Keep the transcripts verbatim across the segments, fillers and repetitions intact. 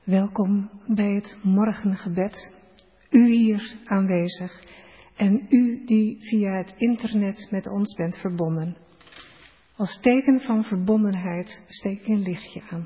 Welkom bij het morgengebed, u hier aanwezig en u die via het internet met ons bent verbonden. Als teken van verbondenheid steek ik een lichtje aan.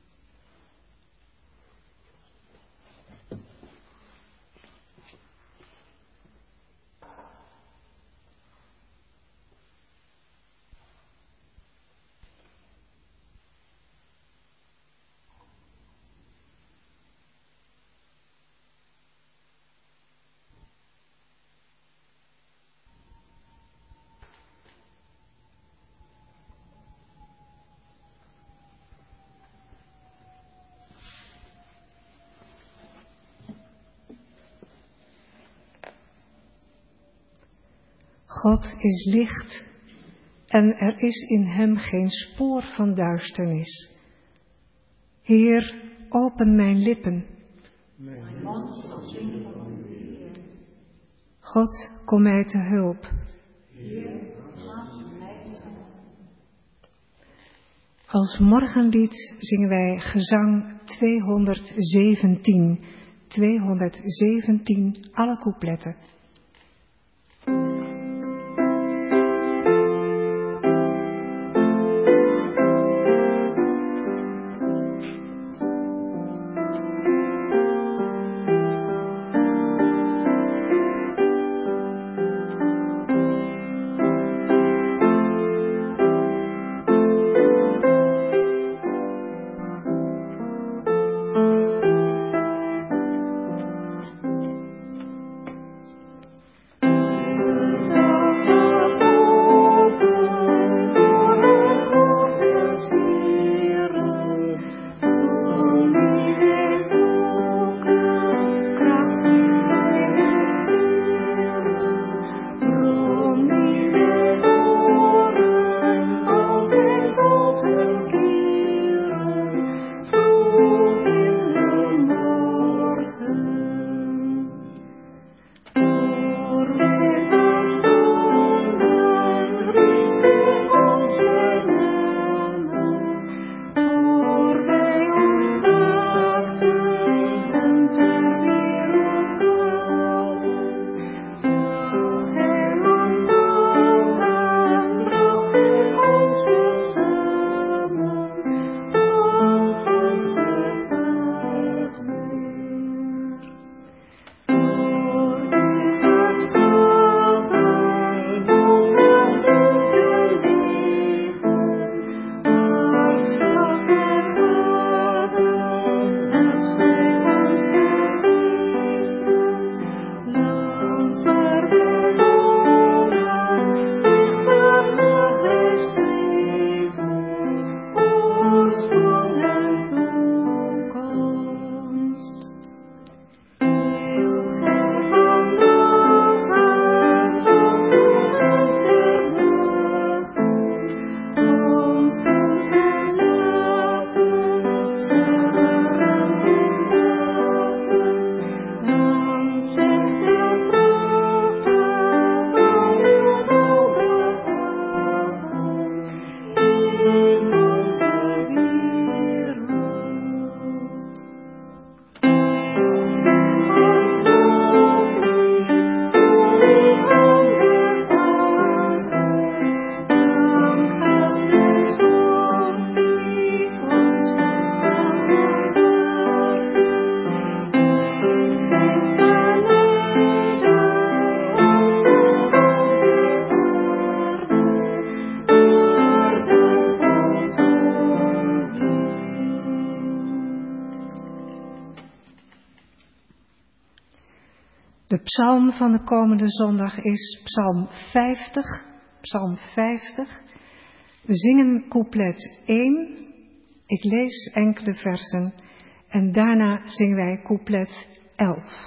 God is licht en er is in hem geen spoor van duisternis. Heer, open mijn lippen. Mijn mond zal zingen van uw eer. God, kom mij te hulp. Heer, laat mij te hulp. Als morgenlied zingen wij gezang tweehonderdzeventien. tweehonderdzeventien, alle coupletten. De psalm van de komende zondag is psalm vijftig. Psalm vijftig. We zingen couplet één. Ik lees enkele versen en daarna zingen wij couplet elf.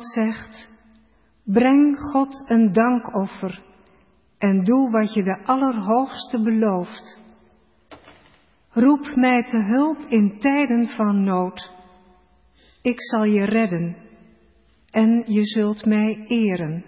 God zegt, breng God een dankoffer en doe wat je de Allerhoogste belooft. Roep mij te hulp in tijden van nood. Ik zal je redden en je zult mij eren.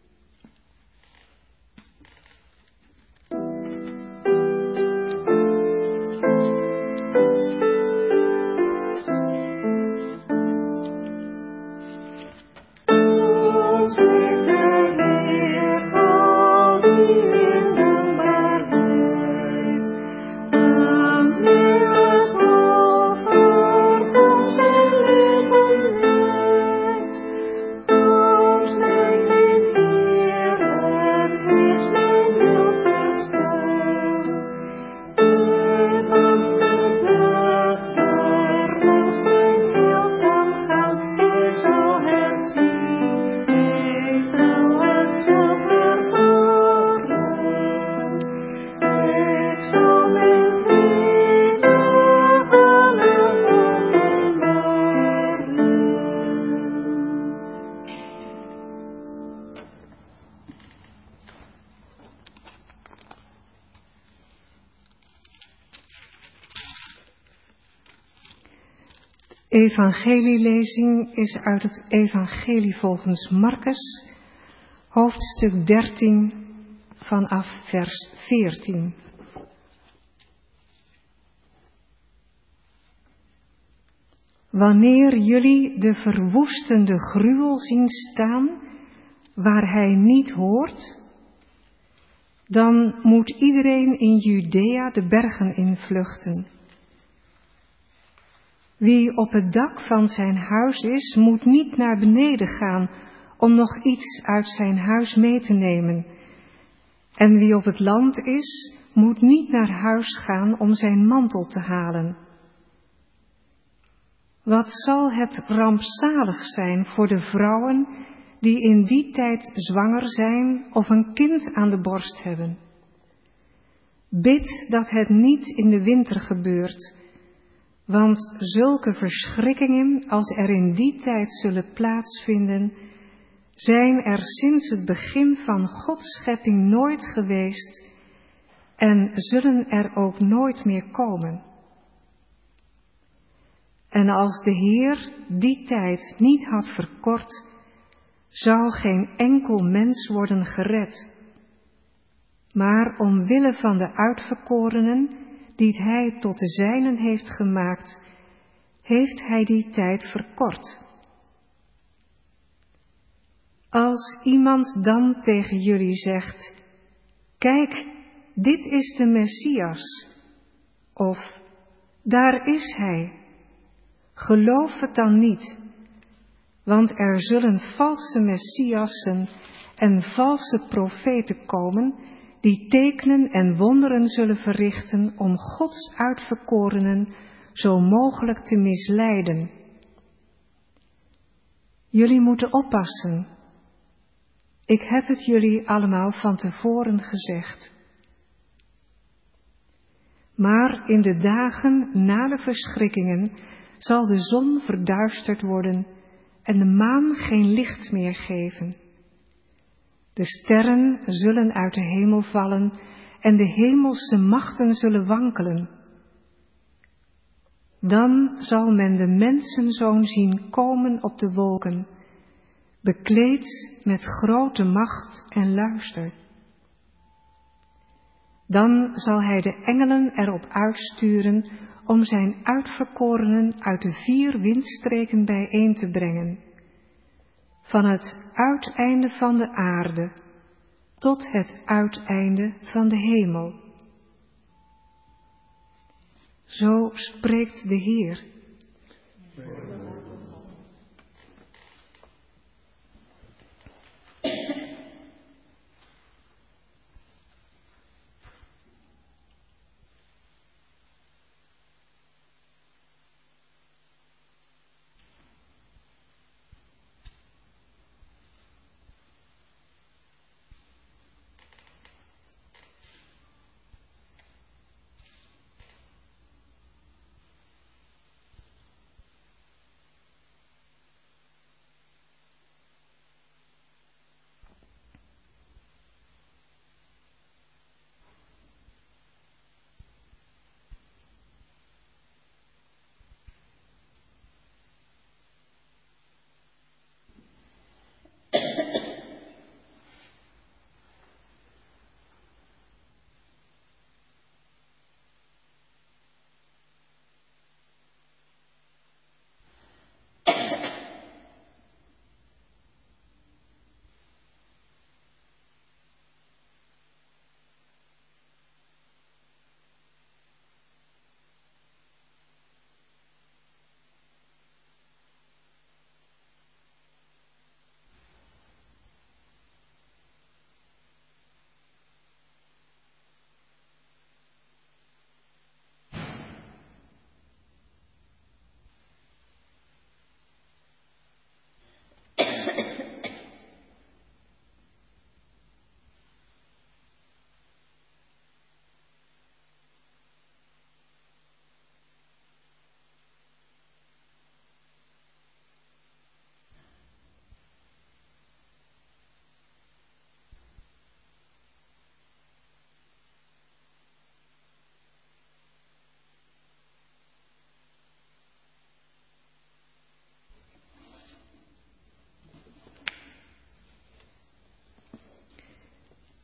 Evangelielezing is uit het Evangelie volgens Marcus, hoofdstuk dertien, vanaf vers veertien. Wanneer jullie de verwoestende gruwel zien staan, waar hij niet hoort, dan moet iedereen in Judea de bergen invluchten. Wie op het dak van zijn huis is, moet niet naar beneden gaan om nog iets uit zijn huis mee te nemen. En wie op het land is, moet niet naar huis gaan om zijn mantel te halen. Wat zal het rampzalig zijn voor de vrouwen die in die tijd zwanger zijn of een kind aan de borst hebben. Bid dat het niet in de winter gebeurt, want zulke verschrikkingen als er in die tijd zullen plaatsvinden, zijn er sinds het begin van Gods schepping nooit geweest en zullen er ook nooit meer komen. En als de Heer die tijd niet had verkort, zou geen enkel mens worden gered. Maar omwille van de uitverkorenen, die hij tot de zijnen heeft gemaakt, heeft hij die tijd verkort. Als iemand dan tegen jullie zegt, kijk, dit is de Messias, of daar is hij, geloof het dan niet, want er zullen valse Messiassen en valse profeten komen, die tekenen en wonderen zullen verrichten om Gods uitverkorenen zo mogelijk te misleiden. Jullie moeten oppassen. Ik heb het jullie allemaal van tevoren gezegd. Maar in de dagen na de verschrikkingen zal de zon verduisterd worden en de maan geen licht meer geven. De sterren zullen uit de hemel vallen en de hemelse machten zullen wankelen. Dan zal men de mensenzoon zien komen op de wolken, bekleed met grote macht en luister. Dan zal hij de engelen erop uitsturen om zijn uitverkorenen uit de vier windstreken bijeen te brengen, van het uiteinde van de aarde tot het uiteinde van de hemel. Zo spreekt de Heer.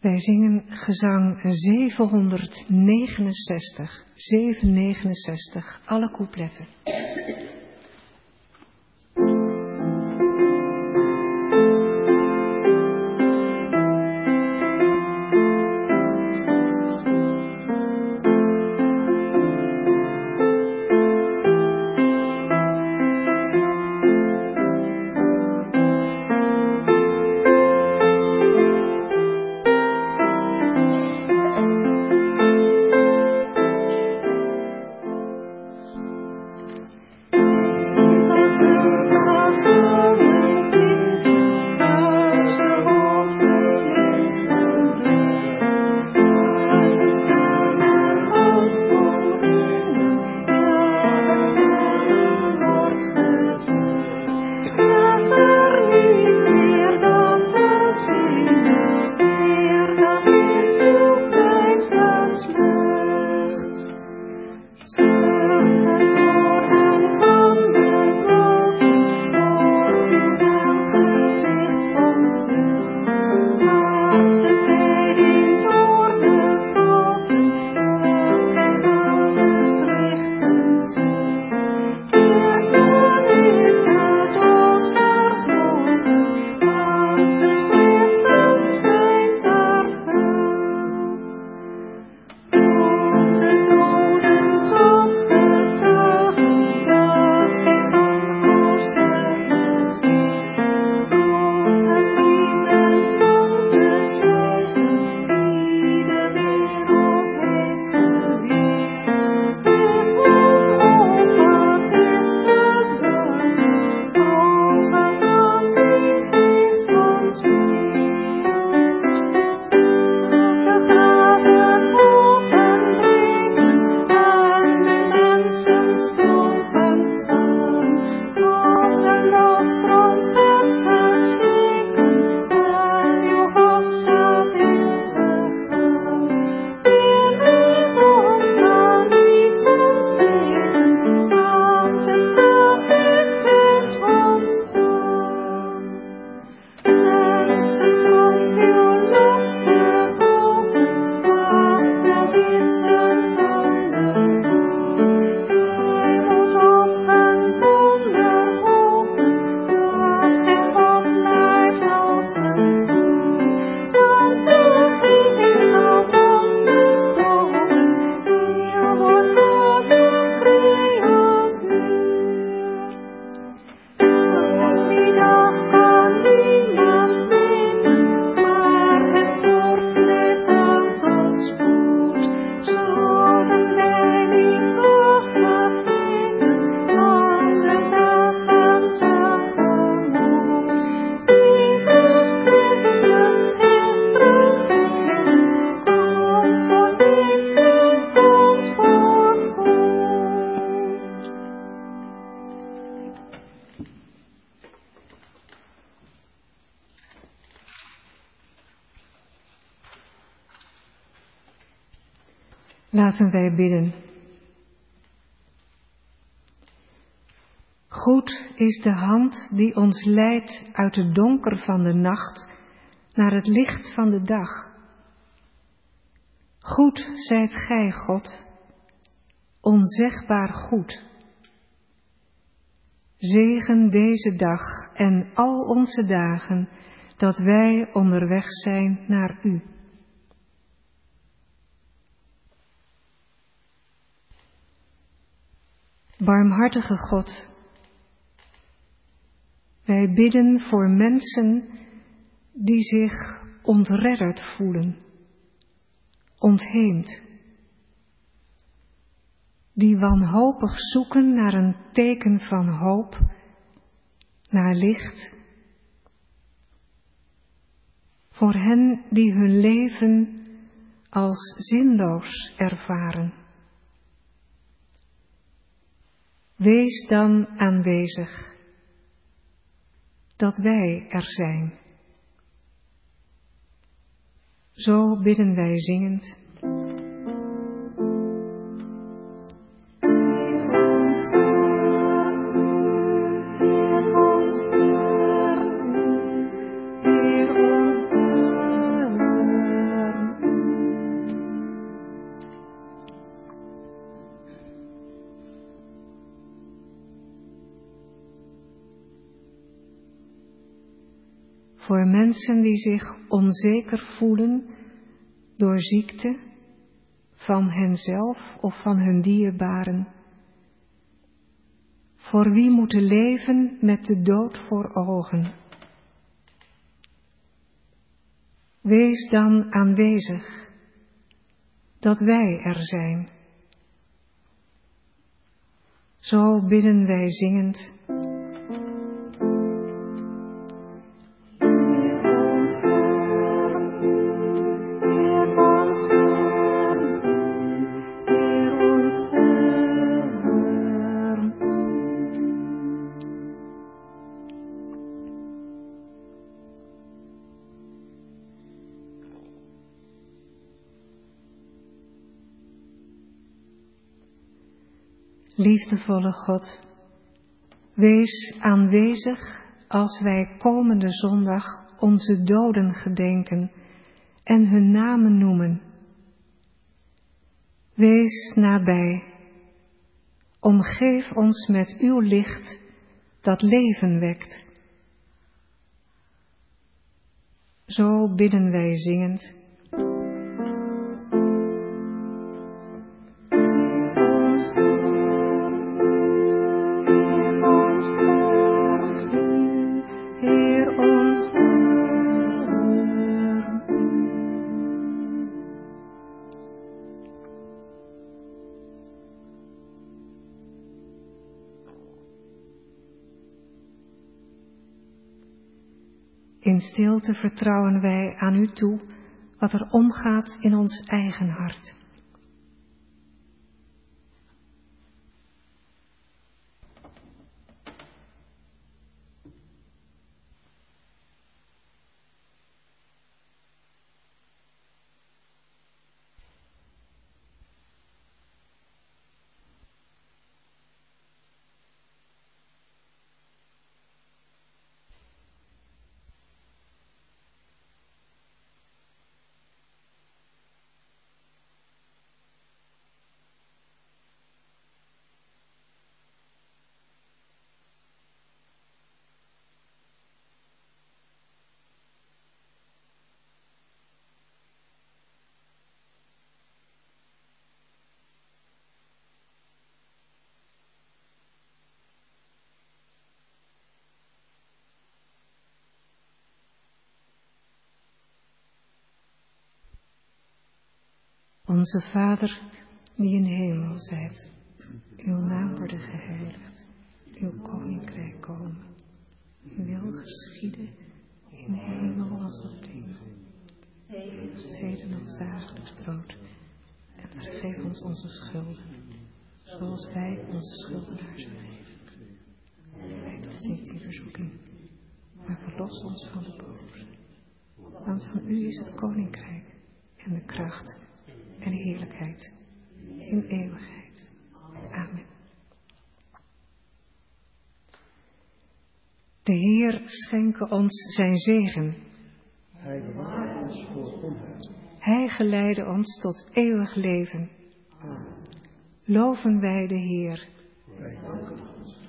Wij zingen gezang zevenhonderdnegenenzestig, zevenhonderdnegenenzestig, alle coupletten. Laten wij bidden. Goed is de hand die ons leidt uit het donker van de nacht naar het licht van de dag. Goed zijt gij, God, onzegbaar goed. Zegen deze dag en al onze dagen, dat wij onderweg zijn naar u. Barmhartige God, wij bidden voor mensen die zich ontredderd voelen, ontheemd, die wanhopig zoeken naar een teken van hoop, naar licht, voor hen die hun leven als zinloos ervaren. Wees dan aanwezig, dat wij er zijn. Zo bidden wij zingend. Voor mensen die zich onzeker voelen door ziekte van henzelf of van hun dierbaren. Voor wie moeten leven met de dood voor ogen. Wees dan aanwezig, dat wij er zijn. Zo bidden wij zingend. Liefdevolle God, wees aanwezig als wij komende zondag onze doden gedenken en hun namen noemen. Wees nabij, omgeef ons met uw licht dat leven wekt. Zo bidden wij zingend. In stilte vertrouwen wij aan u toe wat er omgaat in ons eigen hart. Onze Vader, die in de hemel zijt, uw naam worden geheiligd, uw koninkrijk komen. Uw wil geschieden in de hemel als op de hemel. Geef ons heden ons dagelijks brood en vergeef ons onze schulden, zoals wij onze schuldenaars vergeven. Leid ons niet in verzoeking, maar verlos ons van de boze. Want van u is het koninkrijk en de kracht en de heerlijkheid in eeuwigheid. Amen. De Heer schenke ons zijn zegen. Hij bewaart ons voor onheil. Hij geleide ons tot eeuwig leven. Amen. Loven wij de Heer. Wij danken ons.